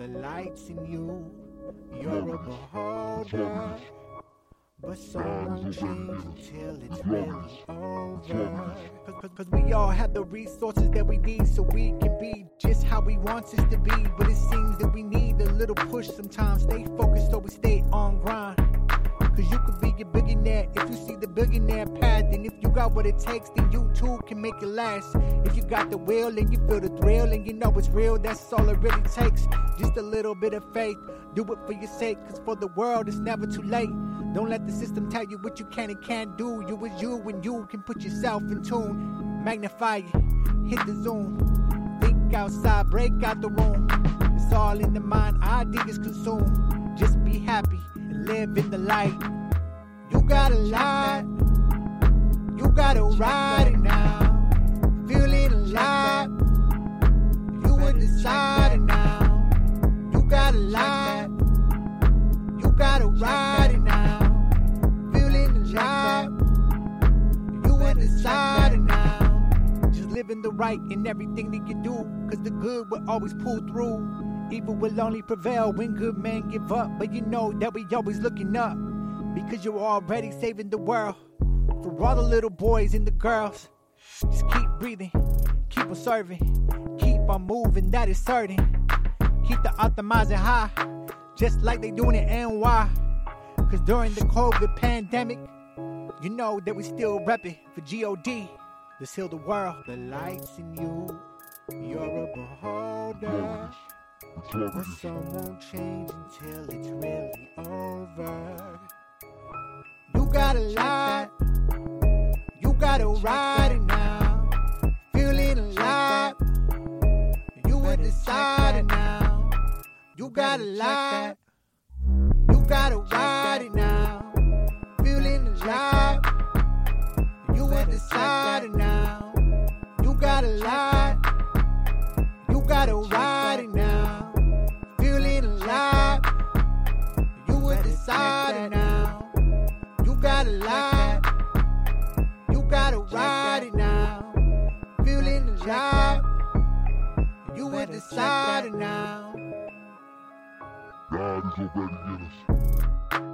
The lights in you, you're a beholder. But some won't change until it's really over. Cause we all have the resources that we need so we can be just how we want us to be. But it seems that we need a little push sometimes. Stay focused so we stay on grind. Cause you could be a billionaire if you see the billionaire path. And if you got what it takes, then you too can make it last. If you got the will and you feel the thrill and you know it's real, that's all it really takes. Just a little bit of faith. Do it for your sake, cause for the world it's never too late. Don't let the system tell you what you can and can't do. You is you and you can put yourself in tune. Magnify it, hit the zoom. Think outside, break out the room. It's all in the mind, ideas consume. Just be happy and live in the light. You got a lot, you gotta ride it now. Feeling alive, you would decide it now. You got a lot, you gotta ride it now. Feeling alive, you would decide it now. Just living the right in everything that you do, cause the good will always pull through. Evil will only prevail when good men give up. But you know that we always looking up, because you're already saving the world. For all the little boys and the girls, just keep breathing, keep on serving, keep on moving, that is certain. Keep the optimizing high, just like they doing in NY. Cause during the COVID pandemic, you know that we still repping for God. Let's heal the world. The lights in you, you're a beholder. But some won't change until it's really over. You got a lot, you gotta ride it now. Feeling alive, you would decide it now. You got a lot, you gotta ride it now. Feeling alive, you would decide it now. You got a lot, you gotta ride it now. Feeling alive, you would decide it now. You got a lot, you gotta ride it now. Feeling alive, you would decide it now. God is already in us.